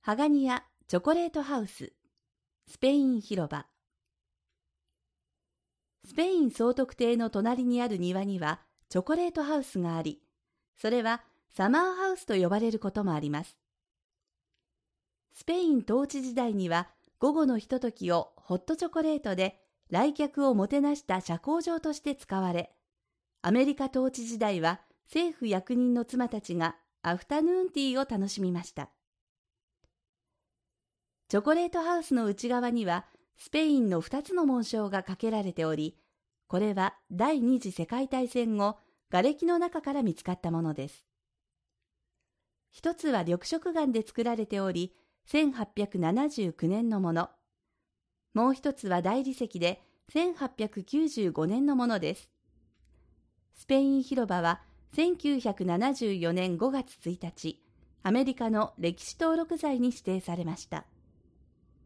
ハガニアチョコレートハウス、スペイン広場。スペイン総督邸の隣にある庭にはチョコレートハウスがあり、それはサマーハウスと呼ばれることもあります。スペイン統治時代には午後のひとときをホットチョコレートで来客をもてなした社交場として使われ、アメリカ統治時代は政府役人の妻たちがアフタヌーンティーを楽しみました。チョコレートハウスの内側にはスペインの2つの紋章がかけられており、これは第二次世界大戦後、瓦礫の中から見つかったものです。一つは緑色岩で作られており、1879年のもの。もう一つは大理石で1895年のものです。スペイン広場は1974年5月1日、アメリカの歴史登録財に指定されました。